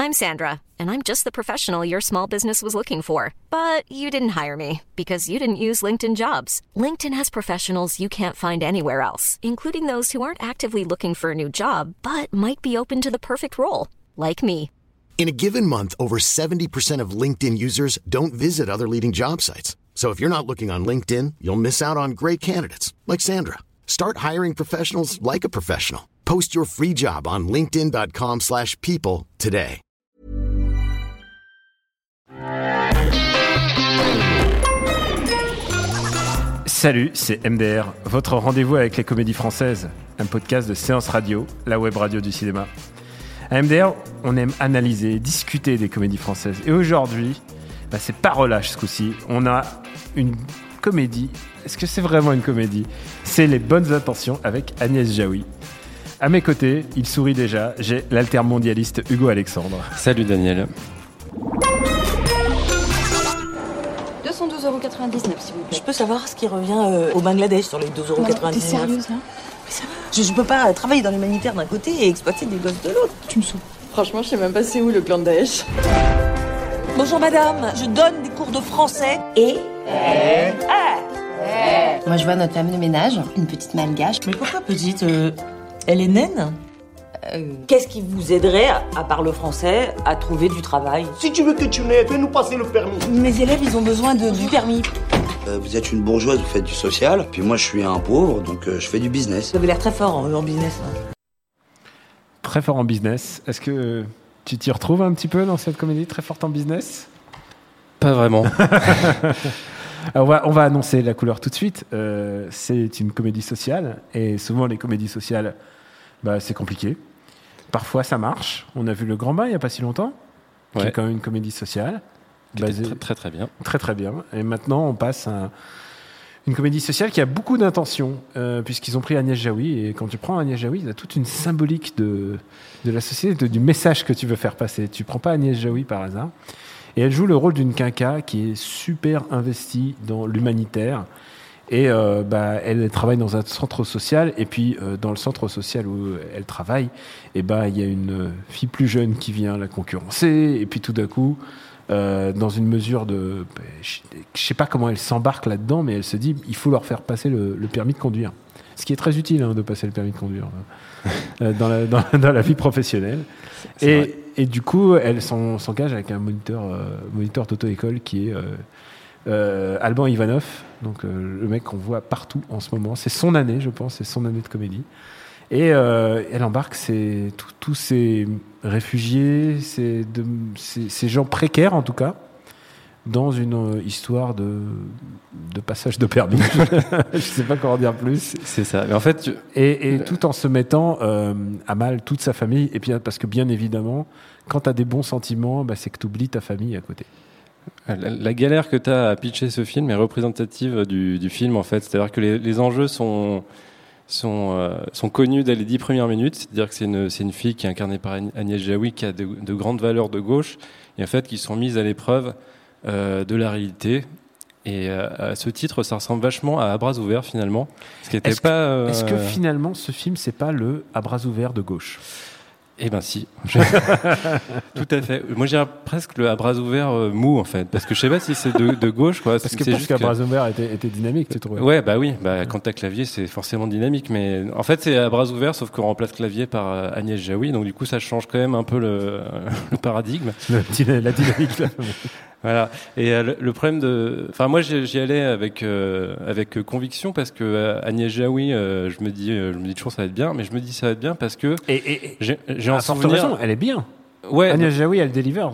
I'm Sandra, and I'm just the professional your small business was looking for. But you didn't hire me because you didn't use LinkedIn Jobs. LinkedIn has professionals you can't find anywhere else, including those who aren't actively looking for a new job, but might be open to the perfect role, like me. In a given month, over 70% of LinkedIn users don't visit other leading job sites. So if you're not looking on LinkedIn, you'll miss out on great candidates like Sandra. Start hiring professionals like a professional. Post your free job on linkedin.com/people today. Salut, c'est MDR, votre rendez-vous avec les comédies françaises, un podcast de Séance Radio, la web radio du cinéma. À MDR, on aime analyser, discuter des comédies françaises. Et aujourd'hui, c'est pas relâche ce coup-ci. On a une comédie. Est-ce que c'est vraiment une comédie ? C'est Les Bonnes Intentions avec Agnès Jaoui. À mes côtés, il sourit déjà, j'ai l'altermondialiste Hugo Alexandre. Salut Daniel. 212,99 € s'il vous plaît. Je peux savoir ce qui revient au Bangladesh sur les 2,99 €. T'es sérieuse là ? Mais ça va, je peux pas travailler dans l'humanitaire d'un côté et exploiter des gosses de l'autre. Tu me saoules. Franchement, je sais même pas c'est où le clan de Daesh. Bonjour madame, je donne des cours de français et... Moi, je vois notre femme de ménage, une petite malgache. Mais pourquoi petite elle est naine Qu'est-ce qui vous aiderait, à part le français, à trouver du travail ? Si tu veux que tu n'aies, fais-nous passer le permis. Mes élèves, ils ont besoin du permis. Vous êtes une bourgeoise, vous faites du social. Puis moi, je suis un pauvre, donc je fais du business. Vous avez l'air très fort en business. Très fort en business. Est-ce que tu t'y retrouves un petit peu dans cette comédie très forte en business ? Pas vraiment. Alors on va annoncer la couleur tout de suite. C'est une comédie sociale. Et souvent, les comédies sociales, c'est compliqué. Parfois, ça marche. On a vu Le Grand Bain il n'y a pas si longtemps, qui est quand même une comédie sociale. Très, très, très bien. Très, très bien. Et maintenant, on passe à une comédie sociale qui a beaucoup d'intentions, puisqu'ils ont pris Agnès Jaoui. Et quand tu prends Agnès Jaoui, il y a toute une symbolique de la société, du message que tu veux faire passer. Tu ne prends pas Agnès Jaoui par hasard. Et elle joue le rôle d'une quinca qui est super investie dans l'humanitaire. Et elle travaille dans un centre social. Et puis, dans le centre social où elle travaille, il y a une fille plus jeune qui vient la concurrencer. Et puis, tout d'un coup, dans une mesure de... je ne sais pas comment elle s'embarque là-dedans, mais elle se dit il faut leur faire passer le permis de conduire. Ce qui est très utile, de passer le permis de conduire dans la vie professionnelle. Et du coup, elle s'engage avec un moniteur d'auto-école qui est Alban Ivanov, donc le mec qu'on voit partout en ce moment. C'est son année, je pense, c'est son année de comédie. Et elle embarque tous ces réfugiés, ces gens précaires en tout cas, dans une histoire de passage de permis. Je ne sais pas comment dire plus. C'est ça. Mais en fait, et tout en se mettant à mal toute sa famille. Et puis parce que bien évidemment, quand tu as des bons sentiments, c'est que tu oublies ta famille à côté. La galère que tu as à pitcher ce film est représentative du film en fait. C'est-à-dire que les enjeux sont connus dès les 10 premières minutes. C'est-à-dire que c'est une fille qui est incarnée par Agnès Jaoui qui a de grandes valeurs de gauche et en fait qui sont mises à l'épreuve de la réalité. Et à ce titre, ça ressemble vachement à bras ouverts finalement. Est-ce que finalement ce film c'est pas le à bras ouverts de gauche ? Eh ben si, tout à fait. Moi j'irais presque le à bras ouverts mou en fait, parce que je sais pas si c'est de gauche quoi. Parce qu'à bras ouverts était dynamique, tu trouves ? Ouais oui, quand t'as clavier c'est forcément dynamique, mais en fait c'est à bras ouverts sauf qu'on remplace clavier par Agnès Jaoui, donc du coup ça change quand même un peu le paradigme. La dynamique là. Voilà. Et le problème moi j'y allais avec conviction parce que Agnès Jaoui, je me dis toujours ça va être bien, mais je me dis ça va être bien parce que j'ai un souvenir. Raison, elle est bien. Ouais. Agnès Jaoui, elle delivers.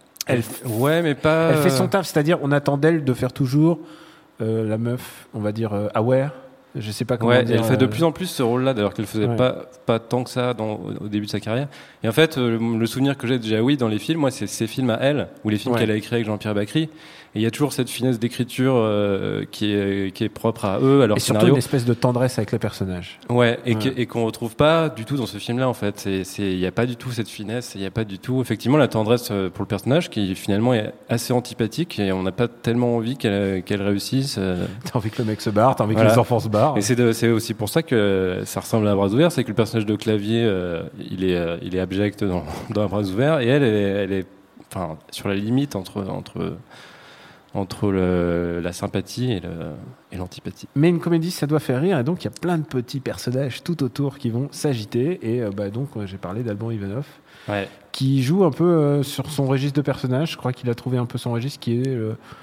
Mais pas. Elle fait son taf, c'est-à-dire on attend d'elle de faire toujours la meuf, on va dire aware. Je sais pas comment dire. Elle fait de plus en plus ce rôle-là, d'ailleurs qu'elle faisait pas tant que ça au début de sa carrière. Et en fait, le souvenir que j'ai de Jaoui dans les films, moi, c'est ses films à elle, ou les films qu'elle a écrits avec Jean-Pierre Bacri. Et il y a toujours cette finesse d'écriture qui est propre à eux, à leur scénario. Et surtout une espèce de tendresse avec les personnages. Ouais, et qu'on retrouve pas du tout dans ce film-là, en fait. Il y a pas du tout cette finesse, il y a pas du tout, effectivement, la tendresse pour le personnage qui finalement est assez antipathique et on n'a pas tellement envie qu'elle réussisse. T'as envie que le mec se barre, t'as envie que les enfants se barrent. voir. Et c'est aussi pour ça que ça ressemble à Bras ouverts, c'est que le personnage de Clavier, il est abject dans Bras ouverts, et elle est enfin, sur la limite entre la sympathie et l'antipathie. Mais une comédie, ça doit faire rire, et donc il y a plein de petits personnages tout autour qui vont s'agiter, et donc j'ai parlé d'Alban Ivanov, qui joue un peu sur son registre de personnage. Je crois qu'il a trouvé un peu son registre, qui est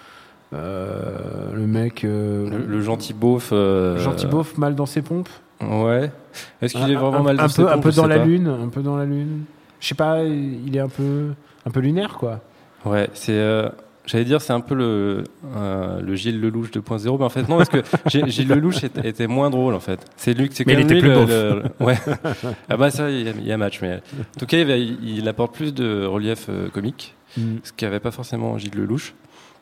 le mec... le gentil beauf... Gentil beauf, mal dans ses pompes. Ouais. Est-ce qu'il est vraiment mal dans ses pompes? Un peu dans la lune. Je sais pas, il est un peu lunaire, quoi. Ouais, j'allais dire, c'est un peu le Gilles Lelouch 2.0, mais en fait non, parce que Gilles Lelouch était moins drôle en fait. C'est mais il était plus beauf. Ouais. Ah bah ça, il y a match, mais en tout cas, il apporte plus de relief comique, ce qu'avait pas forcément Gilles Lelouch.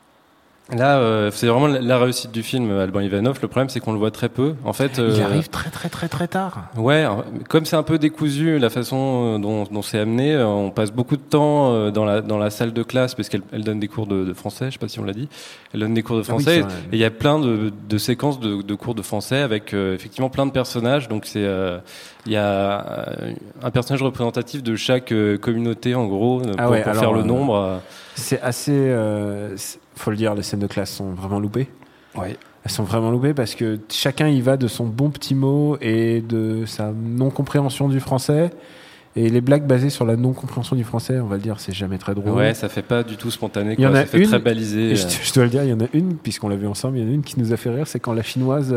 Là, c'est vraiment la réussite du film, Alban Ivanov. Le problème, c'est qu'on le voit très peu. En fait, il arrive très tard. Ouais, comme c'est un peu décousu la façon dont c'est amené, on passe beaucoup de temps dans la salle de classe, parce qu'elle donne des cours de français. Je sais pas si on l'a dit. Elle donne des cours de français, et il y a plein de séquences de cours de français avec effectivement plein de personnages. Donc il y a un personnage représentatif de chaque communauté, en gros, pour faire le nombre. C'est assez... faut le dire, les scènes de classe sont vraiment loupées. Ouais. Elles sont vraiment loupées parce que chacun y va de son bon petit mot et de sa non-compréhension du français. Et les blagues basées sur la non-compréhension du français, on va le dire, c'est jamais très drôle. Ouais, ça fait pas du tout spontané, quoi. Ça fait très balisé. Je dois le dire, il y en a une, puisqu'on l'a vu ensemble, il y en a une qui nous a fait rire, c'est quand la chinoise...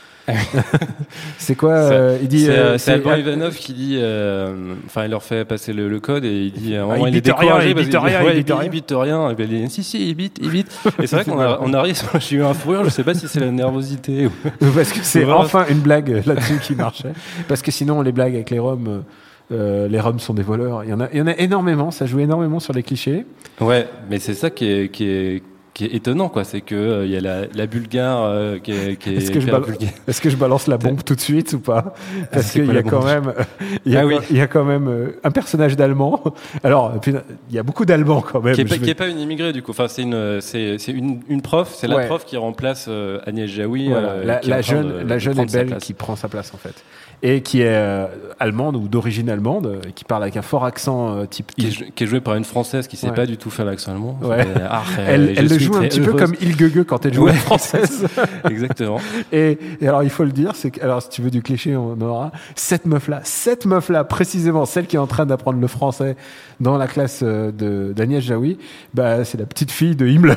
c'est quoi il dit c'est Alban Ivanov qui dit enfin il leur fait passer le code et il dit il est découragé parce qu'il bite rien, et ben il dit si il bite et c'est vrai qu'on arrive, j'ai eu un fou rire, je sais pas si c'est la nervosité ou... parce que c'est enfin une blague là-dessus qui marchait, parce que sinon les blagues avec les Roms sont des voleurs, il y en a énormément, ça joue énormément sur les clichés. Ouais, mais c'est ça qui est étonnant, quoi. C'est que il y a la Bulgare qui est Est-ce que je balance la bombe tout de suite ou pas? Parce qu'il y a quand même il y a quand même un personnage d'allemand. Alors il y a beaucoup d'allemands quand même, qui est pas une immigrée du coup. Enfin c'est une prof, c'est la prof qui remplace Agnès Jaoui, voilà. la jeune et belle qui prend sa place en fait. Et qui est allemande ou d'origine allemande, qui parle avec un fort accent type... Qui est jouée par une Française qui sait pas du tout faire l'accent allemand. Ouais. Elle le joue un petit peu comme Ilgege quand elle joue la française. Exactement. Et alors il faut le dire, c'est que, alors si tu veux du cliché, on aura cette meuf là précisément, celle qui est en train d'apprendre le français dans la classe d'Agnès Jaoui, bah c'est la petite fille de Himmler.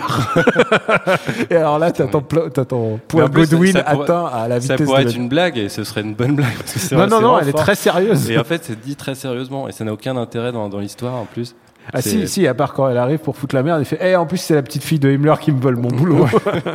Et alors là t'as ton point Godwin atteint à la vitesse. Ça pourrait être une blague et ce serait une bonne blague. Non, elle est très sérieuse. Et en fait, c'est dit très sérieusement et ça n'a aucun intérêt dans l'histoire en plus. Ah si, à part quand elle arrive pour foutre la merde, elle fait en plus c'est la petite fille de Himmler qui me vole mon boulot.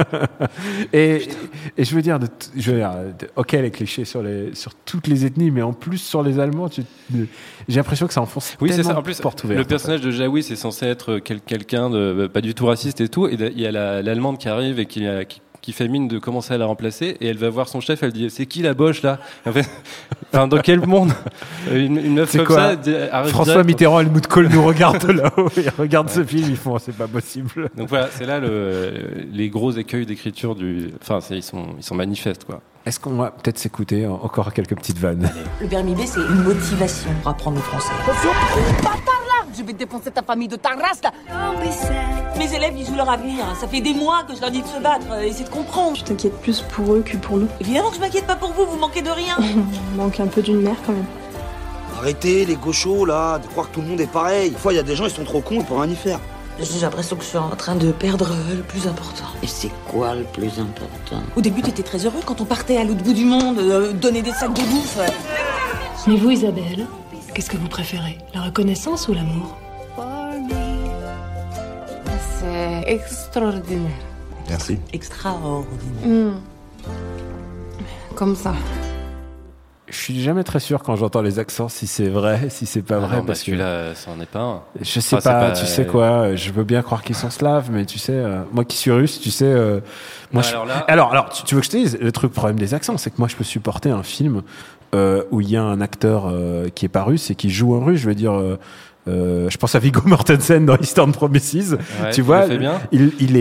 et je veux dire, ok les clichés sur toutes les ethnies, mais en plus sur les Allemands, j'ai l'impression que ça enfonce c'est ça. En plus, porte ouverte. Le personnage de Jaoui, c'est censé être quelqu'un de pas du tout raciste et tout, et il y a l'Allemande qui arrive et qui fait mine de commencer à la remplacer, et elle va voir son chef, elle dit c'est qui la boche là? En fait, dans quel monde une meuf c'est comme quoi ça François Mitterrand et Helmut Kohl nous regardent là-haut, ils regardent ce film, ils font c'est pas possible. Donc voilà, c'est là les gros écueils d'écriture ils sont manifestes, quoi. Est-ce qu'on va peut-être s'écouter encore quelques petites vannes? Le permis B, c'est une motivation pour apprendre le français. Je vais défoncer ta famille de ta race, là. Mes élèves, ils jouent leur avenir. Ça fait des mois que je leur dis de se battre. Essayez de comprendre. Je t'inquiète plus pour eux que pour nous. Évidemment que je m'inquiète pas pour vous, vous manquez de rien. On manque un peu d'une mère quand même. Arrêtez les gauchos là, de croire que tout le monde est pareil. Des fois, il y a des gens, ils sont trop cons, ils pourraient rien y faire. J'ai l'impression que je suis en train de perdre le plus important. Et c'est quoi le plus important? Au début, t'étais très heureux quand on partait à l'autre bout du monde, donner des sacs de bouffe. Mais vous, Isabelle, qu'est-ce que vous préférez? La reconnaissance ou l'amour? C'est extraordinaire. Merci. Extraordinaire. Comme ça. Je suis jamais très sûr quand j'entends les accents si c'est vrai, si c'est pas vrai. Parce que là, ça en est pas un. Je sais pas, tu sais quoi, je veux bien croire qu'ils sont slaves, mais tu sais, moi qui suis russe, tu sais, moi alors, tu veux que je te dise, le problème des accents, c'est que moi je peux supporter un film où il y a un acteur qui est pas russe et qui joue un russe, je veux dire, je pense à Viggo Mortensen dans Eastern Promises, tu vois, il est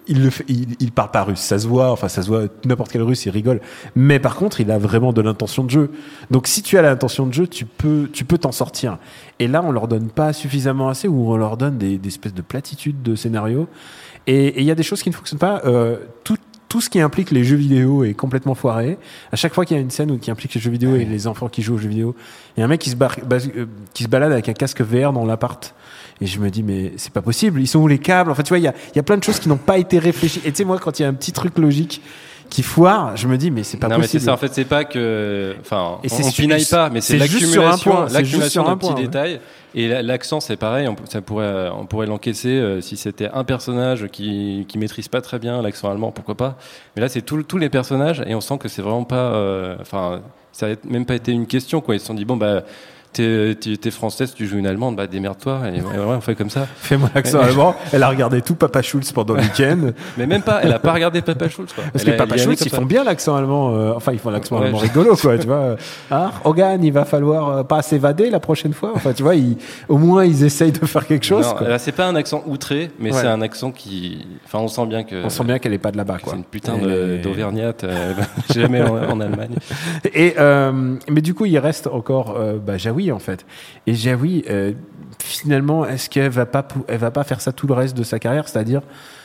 il parle pas russe, ça se voit, n'importe quel russe, il rigole. Mais par contre, il a vraiment de l'intention de jeu. Donc si tu as l'intention de jeu, tu peux t'en sortir. Et là, on leur donne pas suffisamment assez, ou on leur donne des espèces de platitudes de scénario. Et il y a des choses qui ne fonctionnent pas. Tout ce qui implique les jeux vidéo est complètement foiré. À chaque fois qu'il y a une scène qui implique les jeux vidéo et les enfants qui jouent aux jeux vidéo, il y a un mec qui se balade avec un casque VR dans l'appart. Et je me dis, mais c'est pas possible. Ils sont où les câbles? Enfin, tu vois, il y a plein de choses qui n'ont pas été réfléchies. Et tu sais, moi, quand il y a un petit truc logique qui foire, je me dis, mais c'est pas possible. Mais c'est ça, en fait, c'est pas que, enfin, on pinaille pas, mais c'est l'accumulation de petits détails. Et l'accent, c'est pareil, on pourrait l'encaisser si c'était un personnage qui maîtrise pas très bien l'accent allemand, pourquoi pas. Mais là, c'est tous les personnages, et on sent que c'est vraiment pas, ça a même pas été une question, quoi. Ils se sont dit, bon, bah, t'es française, tu joues une allemande, bah démerde-toi, et on fait comme ça. Fais-moi l'accent allemand. Elle a regardé tout Papa Schultz pendant le week-end. Mais même pas, elle a pas regardé Papa Schultz, quoi. Parce que Papa Schultz, ils font bien l'accent allemand, ils font l'accent allemand rigolo, quoi, tu vois. Hogan, il va falloir pas s'évader la prochaine fois. Enfin, tu vois, au moins, ils essayent de faire quelque chose. Non, là, c'est pas un accent outré, mais c'est un accent on sent bien qu'elle est pas de là-bas, quoi. C'est une putain d'auvergnate, jamais en Allemagne. Mais du coup, il reste encore, Jaoui, en fait. Et Jaoui, finalement, est-ce qu'elle va pas faire ça tout le reste de sa carrière, c'est-à-dire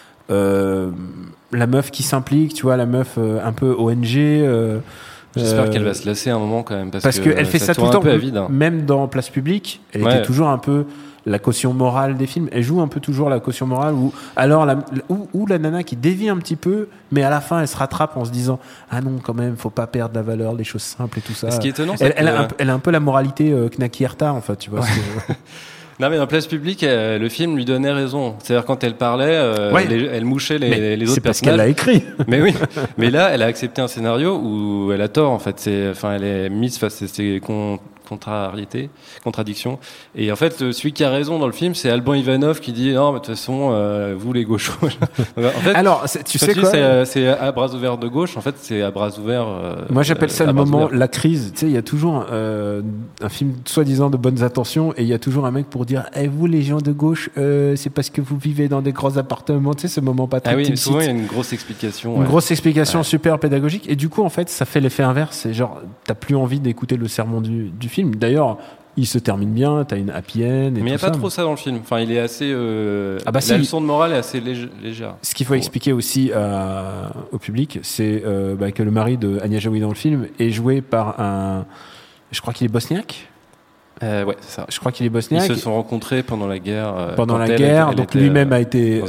la meuf qui s'implique, tu vois, la meuf un peu ONG. J'espère qu'elle va se lasser un moment quand même, parce qu'elle fait ça tout le temps, vide, hein. Même dans Place Publique, elle était toujours un peu la caution morale des films. Elle joue un peu toujours la caution morale, ou alors ou la nana qui dévie un petit peu, mais à la fin elle se rattrape en se disant ah non, quand même, faut pas perdre la valeur des choses simples et tout ça. Ce qui est étonnant, elle a un peu la moralité Knacky Herta, en fait, tu vois. Non, mais dans Place Publique, le film lui donnait raison. C'est-à-dire, quand elle parlait, elle mouchait les autres personnages. C'est parce qu'elle l'a écrit. Mais oui. Mais là, elle a accepté un scénario où elle a tort, en fait. Elle est mise face à ses contradictions. Et en fait, celui qui a raison dans le film, c'est Alban Ivanov qui dit non, mais de toute façon, vous les gauchos. En fait, alors, tu sais quoi, c'est à bras ouverts de gauche. En fait, c'est à bras ouverts. Moi, j'appelle ça le moment, la crise. Tu sais, il y a toujours un film soi-disant de bonnes intentions, et il y a toujours un mec pour dire vous les gens de gauche, c'est parce que vous vivez dans des grands appartements. Tu sais, ce moment pas très oui, souvent il y a une grosse explication. Une grosse explication super pédagogique. Et du coup, en fait, ça fait l'effet inverse. C'est genre, t'as plus envie d'écouter le sermon du film. D'ailleurs, il se termine bien, t'as une happy end. Mais il n'y a pas trop ça dans le film. Enfin, il est assez. La leçon de morale est assez légère. Ce qu'il faut expliquer aussi au public, c'est que le mari de Anya Jaoui dans le film est joué par je crois qu'il est bosniaque. Ouais, c'est ça. Je crois qu'il est bosniaque. Ils se sont rencontrés pendant la guerre. Donc lui-même a été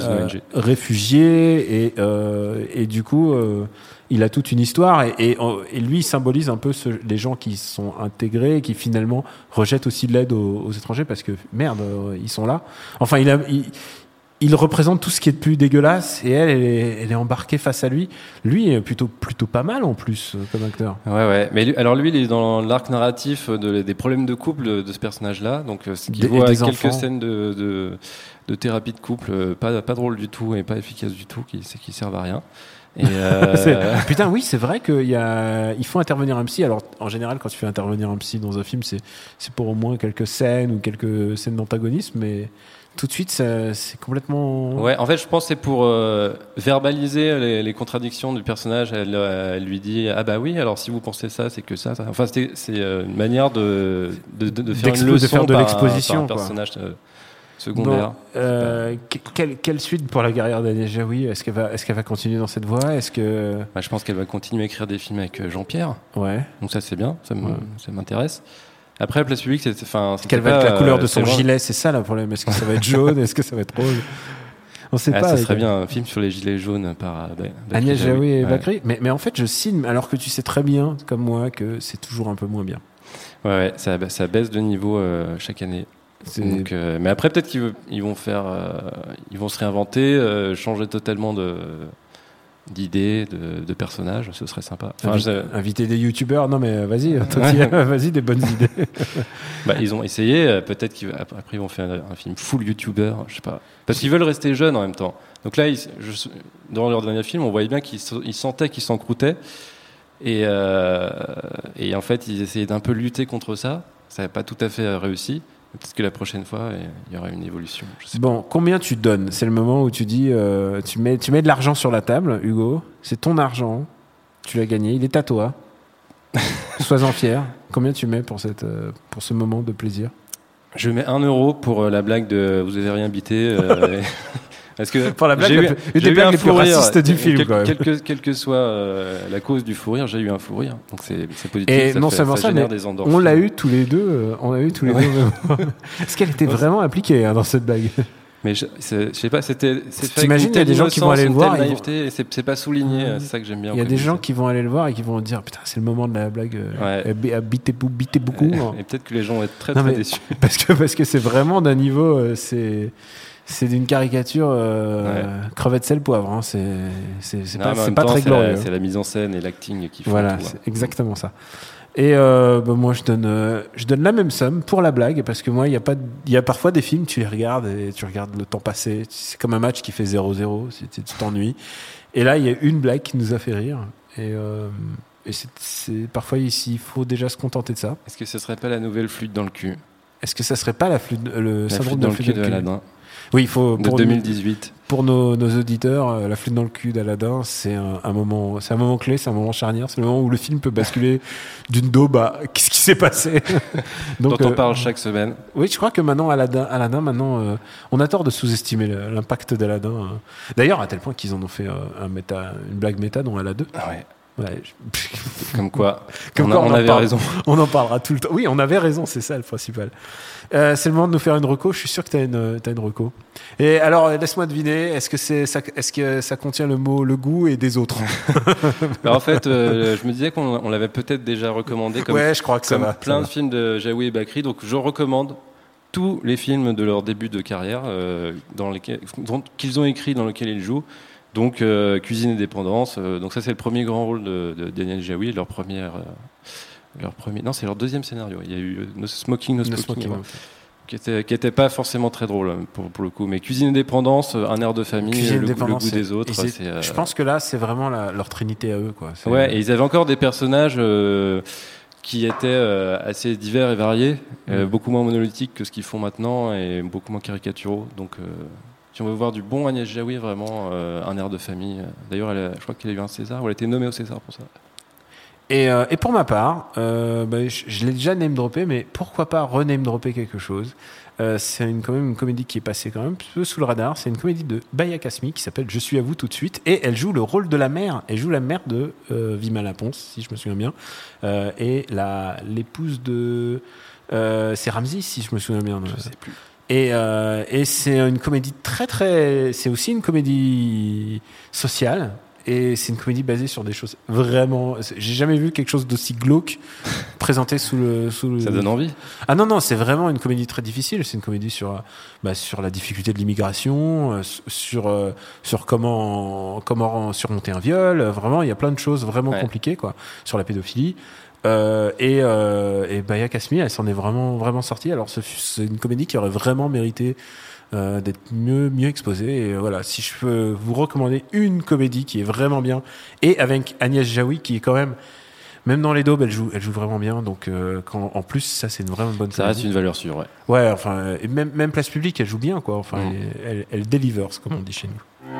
réfugié, et du coup, il a toute une histoire, et lui il symbolise un peu les gens qui sont intégrés, et qui finalement rejettent aussi de l'aide aux étrangers, parce que merde, ils sont là. Enfin, il représente tout ce qui est de plus dégueulasse, et elle est embarquée face à lui. Lui est plutôt pas mal, en plus, comme acteur. Ouais. Mais lui, il est dans l'arc narratif des problèmes de couple de ce personnage-là. Donc, ce qui voit quelques scènes de thérapie de couple, pas drôle du tout et pas efficace du tout, qui servent à rien. Et putain, oui, c'est vrai qu'il faut intervenir un psy. Alors, en général, quand tu fais intervenir un psy dans un film, c'est pour au moins quelques scènes ou quelques scènes d'antagonisme, mais tout de suite, c'est complètement. Ouais, en fait, je pense que c'est pour verbaliser les contradictions du personnage. Elle lui dit ah bah oui, alors si vous pensez ça, c'est que ça. Enfin, c'est une manière de faire une leçon, de faire de l'exposition, par un personnage secondaire. Quelle suite pour la carrière d'Anya Jaoui? Est-ce qu'elle va continuer dans cette voie? Je pense qu'elle va continuer à écrire des films avec Jean-Pierre. Ouais. Donc ça, c'est bien, ça m'intéresse. Après, Place Publique, quelle va être la couleur de son gilet? C'est ça le problème. Est-ce que ça va être jaune? Est-ce que ça va être rose? On sait pas. Ça serait bien un film sur les gilets jaunes par Anya Jaoui et Bakri. Mais en fait, je signe, alors que tu sais très bien, comme moi, que c'est toujours un peu moins bien. Ouais, ça baisse de niveau chaque année. Donc, mais après, peut-être qu'ils vont se réinventer, changer totalement d'idées, de personnages, ce serait sympa. Inviter des youtubeurs, non mais vas-y, vas-y, des bonnes idées. Ils ont essayé, peut-être qu'après ils vont faire un film full youtubeur, je sais pas. Parce qu'ils veulent rester jeunes en même temps. Donc là, dans leur dernier film, on voyait bien qu'ils sentaient qu'ils s'encroutaient. Et en fait, ils essayaient d'un peu lutter contre ça. Ça n'a pas tout à fait réussi. Peut-être que la prochaine fois, il y aura une évolution. Bon, combien tu donnes ? C'est le moment où tu dis, tu mets de l'argent sur la table, Hugo. C'est ton argent. Tu l'as gagné. Il est à toi. Sois-en fier. Combien tu mets pour ce moment de plaisir ? Je mets 1 euro pour la blague de vous avez rien bité. Parce que pour la blague, une des blagues les plus racistes du film. Quelle que soit la cause du fou rire, j'ai eu un fou rire. Donc c'est positif. Et non seulement ça, mais on l'a eu tous les deux. Est-ce qu'elle était vraiment appliquée dans cette blague ? Mais je sais pas, c'est fait. T'imagines, il y a des gens qui vont aller le voir. Naïveté, c'est pas souligné, c'est ça que j'aime bien. Il y a des gens qui vont aller le voir et qui vont dire putain, c'est le moment de la blague. Bitez beaucoup. Et peut-être que les gens vont être très déçus. Parce que c'est vraiment d'un niveau, c'est d'une caricature crevette sel poivre. Hein. C'est pas très glorieux. C'est la mise en scène et l'acting qui font. Voilà, tout, c'est exactement ça. Et moi je donne la même somme pour la blague, parce que moi il y a parfois des films, tu les regardes et tu regardes le temps passer, c'est comme un match qui fait 0-0, tu t'ennuies, et là il y a une blague qui nous a fait rire, et c'est parfois ici il faut déjà se contenter de ça. Est-ce que ce serait pas la nouvelle flûte dans le cul ? Est-ce que ça serait pas le syndrome de la flûte de Aladdin ? Oui, il faut de 2018. Pour nos auditeurs, la flûte dans le cul d'Aladin, c'est un moment clé, c'est un moment charnière, c'est le moment où le film peut basculer d'une daube à qu'est-ce qui s'est passé. Donc, dont on parle chaque semaine. Oui, je crois que maintenant Aladin, maintenant, on a tort de sous-estimer l'impact d'Aladin. D'ailleurs, à tel point qu'ils en ont fait une blague méta dans Aladdin 2. Ah ouais. Ouais. Comme quoi, on avait raison. On en parlera tout le temps. Oui, on avait raison, c'est ça le principal. C'est le moment de nous faire une reco. Je suis sûr que t'as une reco. Et alors, laisse-moi deviner. Est-ce que ça contient le mot le goût et des autres? En fait, je me disais qu'on l'avait peut-être déjà recommandé comme, je crois que comme ça va, plein de films de Jaoui et Bakri. Donc, je recommande tous les films de leur début de carrière qu'ils ont écrits, dans lesquels ils jouent. Donc, Cuisine et Dépendance. Donc ça, c'est le premier grand rôle de Daniel Jaoui, non, c'est leur deuxième scénario. Il y a eu No Smoking, qui était pas forcément très drôle pour le coup. Mais Cuisine et Dépendance, un air de famille, le goût des autres. Je pense que là, c'est vraiment leur trinité à eux, quoi. Ouais, et ils avaient encore des personnages qui étaient assez divers et variés, beaucoup moins monolithiques que ce qu'ils font maintenant et beaucoup moins caricaturaux. Donc si on veut voir du bon Agnès Jaoui, vraiment un air de famille. D'ailleurs, je crois qu'elle a eu un César, ou elle a été nommée au César pour ça. Et pour ma part, je l'ai déjà name-droppé, mais pourquoi pas rename-dropper quelque chose. C'est quand même une comédie qui est passée quand même un peu sous le radar. C'est une comédie de Baya Kasmi qui s'appelle Je suis à vous tout de suite, et elle joue le rôle de la mère. Elle joue la mère de Vima Laponce, si je me souviens bien, et l'épouse de c'est Ramzy, si je me souviens bien. Je sais plus. Et c'est une comédie c'est aussi une comédie sociale. Et c'est une comédie basée sur des choses vraiment. J'ai jamais vu quelque chose d'aussi glauque présenté sous le. Ça donne envie. Ah non, c'est vraiment une comédie très difficile. C'est une comédie sur la difficulté de l'immigration, sur comment surmonter un viol. Vraiment, il y a plein de choses vraiment compliquées, quoi, sur la pédophilie. Et Baya Kasmi, elle s'en est vraiment, vraiment sortie. Alors, c'est une comédie qui aurait vraiment mérité d'être mieux exposée. Et voilà, si je peux vous recommander une comédie qui est vraiment bien, et avec Agnès Jaoui qui est quand même dans les daubes, elle joue vraiment bien. Donc en plus, ça, c'est une vraiment bonne comédie. Ça reste une valeur sûre, ouais. Ouais, enfin, et même place publique, elle joue bien, quoi. Enfin, elle delivers, comme on dit chez nous.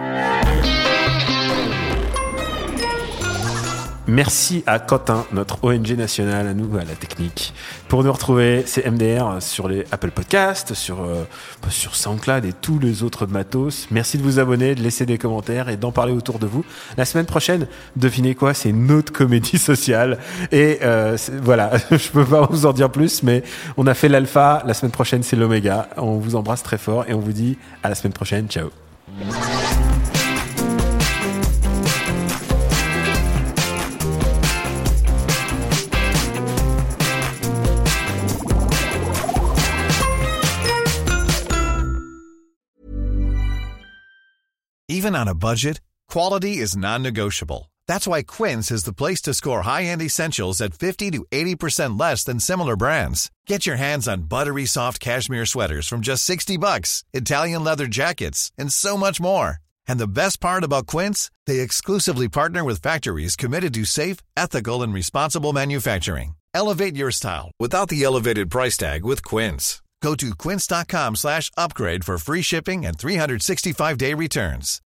Merci à Quentin, notre ONG nationale, à nous, à la technique. Pour nous retrouver, c'est MDR sur les Apple Podcasts, sur SoundCloud et tous les autres matos. Merci de vous abonner, de laisser des commentaires et d'en parler autour de vous. La semaine prochaine, devinez quoi, c'est une autre comédie sociale. Et voilà, je peux pas vous en dire plus, mais on a fait l'alpha. La semaine prochaine, c'est l'oméga. On vous embrasse très fort et on vous dit à la semaine prochaine. Ciao. Even on a budget, quality is non-negotiable. That's why Quince is the place to score high-end essentials at 50 to 80% less than similar brands. Get your hands on buttery soft cashmere sweaters from just $60, Italian leather jackets, and so much more. And the best part about Quince, they exclusively partner with factories committed to safe, ethical, and responsible manufacturing. Elevate your style without the elevated price tag with Quince. Go to quince.com/upgrade for free shipping and 365-day returns.